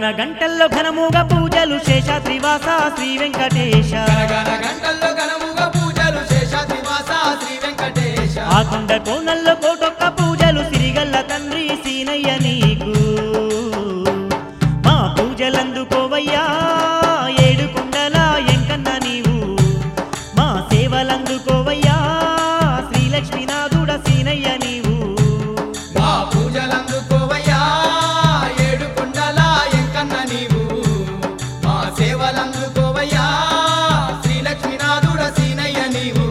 గనగన గంటల్లో ఘనముగా పూజలు శేషాద్రివాస శ్రీ వెంకటేశ గనగన గంటల్లో ఘనముగా పూజలు శేషాద్రివాస శ్రీ వెంకటేశ ఆకొండ కోనల్లో కోటొక్క పూజలు సిరిగల్ల తండ్రి సీనయ్య నీకు మా పూజలందుకోవయ్యా ఏడుకొండల ఎంకన్న నీవు మా సేవలందుకోవయ్యా శ్రీలక్ష్మీనాథుడ సీనయ్య నీవు మా పూజలందుకోవయ్యా ఏడుకొండల ఎంకన్న నీవు మా సేవలందుకోవయ్యా శ్రీలక్ష్మీనాథుడ సీనయ్య నీవు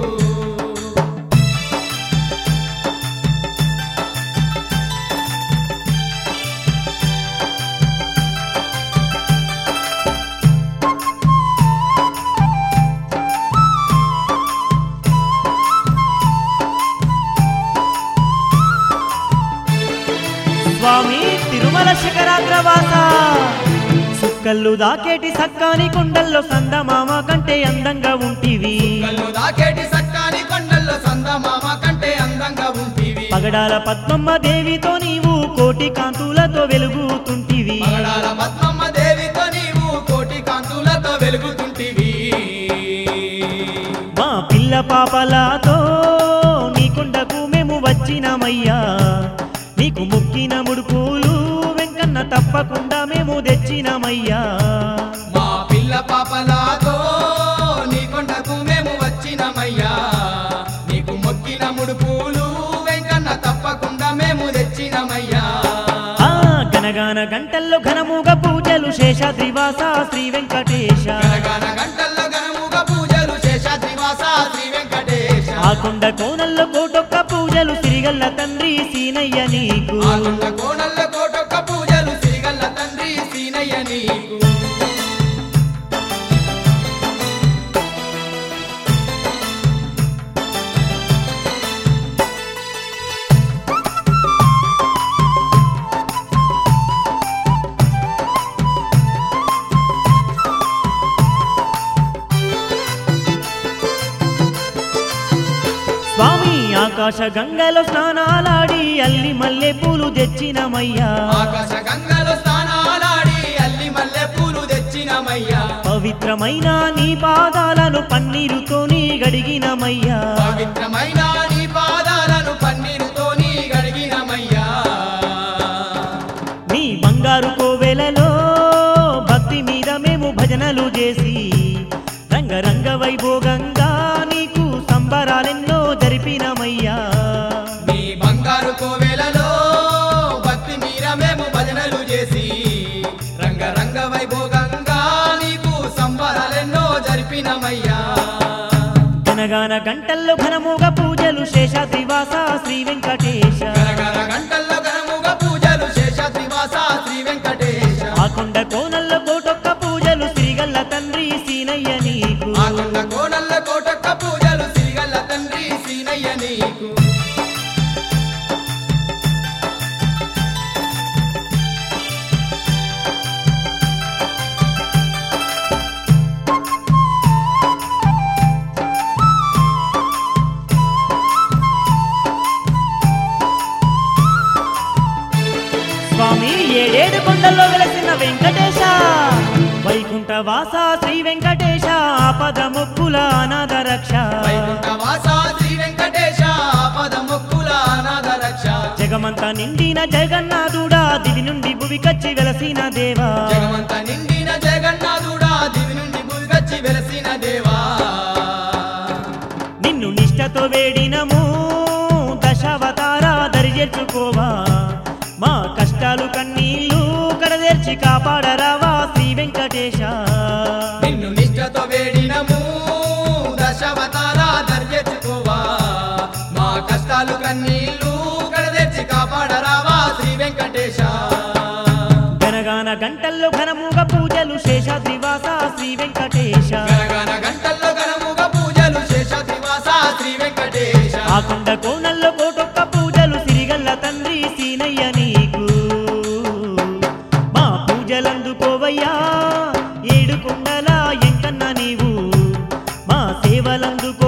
స్వామి తిరుమల శిఖరాగ్రవాస సుక్కల్లు దాకేటి సక్కాని కొండల్లో సందమామ కంటే అందంగా ఉంటివి కళ్ళు దాకేటి సక్కాని కొండల్లో సందమామ కంటే అందంగా ఉంటివి పగడాల పద్మమ్మ దేవితో నీవు కోటి కాంతులతో వెలుగుతుంటివి పగడాల పద్మమ్మ దేవితో నీవు కోటి కాంతులతో వెలుగుతుంటివి మా పిల్ల పాపలతో నీ కొండకు మేము వచ్చినమయ్యా నీకు ముక్కిన ముడుపులు వెంకన్న తప్పకుండా మేము తెచ్చినమయ్యా మా పిల్ల పాపలతో నీ కొండకు మేము వచ్చినమయ్యా నీకు మొక్కిన ముడుపులు వెంకన్న తప్పకుండా మేము తెచ్చినమయ్యా ఆ గనగాన గంటల్లో ఘనముగా పూజలు శేషాద్రివాస శ్రీ వెంకటేశ గనగన గంటల్లో ఘనముగా పూజలు శేషాద్రివాస శ్రీ వెంకటేశ ఆకొండ కోనల్లో కోటొక్క పూజలు సిరిగల్ల తండ్రి సీనయ్య నీకు ఆకొండ కోణల్లో కోటొక్క పూజలు సిరిగల్ల తండ్రి సీనయ్య నీకు స్వామి ఆకాశ గంగలో స్నానాలాడి అల్లి మల్లె పూలు తెచ్చినమయ్యా ఆకాశ గంగలో స్నానాలాడి అల్లి మల్లె పూలు తెచ్చినమయ్యా పవిత్రమైన నీ పాదాలను పన్నీరుతో నీ గడిగినమయ్యా పవిత్రమైన నీ పాదాలను పన్నీరుతో నీ గడిగినమయ్యా నీ బంగారు కోవెలలో భక్తి మీద మేము భజనలు చేసి రంగరంగ వైభోగంగా నీకు సంబరాలెన్నో జరిపినమయ్యా నీ బంగారు కోవెలలో భక్తి మీర మేము భజనలు చేసి రంగరంగ వైభోగంగా నీకు సంబరాలెన్నో జరిపినమయ్యా గనగాన గంటల్లో ఘనముగా పూజలు శేషాద్రివాస శ్రీ వెంకటేశ గనగన గంటల్లో ఘనముగా పూజలు శేషాద్రివాస శ్రీ వెంకటేశ ఆకొండ కోనల్లో కోటొక్క పూజలు సిరిగల్ల తండ్రి సీనయ్య నీకు ఆకొండ కోణల్ల కోటొక్క పూజలు సిరిగల్ల తండ్రి సీనయ్య నీకు స్వామి ఏడేడు కొండల్లో వెలసిన వెంకటేశ వైకుంఠ వాస శ్రీ వెంకటేశ ఆపద మొక్కుల అనాథ రక్ష వైకుంఠవాస శ్రీ వెంకటేశ ఆపద మొక్కుల అనాథ రక్ష జగమంతా నిండిన జగన్నాథుడా దివి నుండి భువికచ్చి వెలసిన దేవా జగమంత నిండిన జగన్నాథుడా దివి నుండి భూమికొచ్చి వెలసిన దేవా నిన్ను నిష్టతో వేడినము దశావతార దరిచేర్చుకోవా మా కష్టాలు కన్నీళ్ళు కడదేర్చి కాపాడరావా శ్రీ వెంకటేశ నిన్ను నిష్ఠతో వేడినము దశావతార దర్జెచ్చుకోవా మా కష్టాలు కన్నీళ్ళు కడదెచ్చి కాపాడరావా శ్రీ వెంకటేశ గనగాన గంటల్లో ఘనముగా పూజలు శేషాద్రివాస శ్రీ వెంకటేశ గనగన గంటల్లో ఘనముగా పూజలు శేషాద్రివాస శ్రీ వెంకటేశ ఆకొండ కోనల్లో కోటొక్క పూజలు సిరిగల్ల తండ్రి సీనయ్య నీకు మా పూజలందుకోవయ్యా ఏడుకొండల ఎంకన్న నీవు మా సేవలందుకో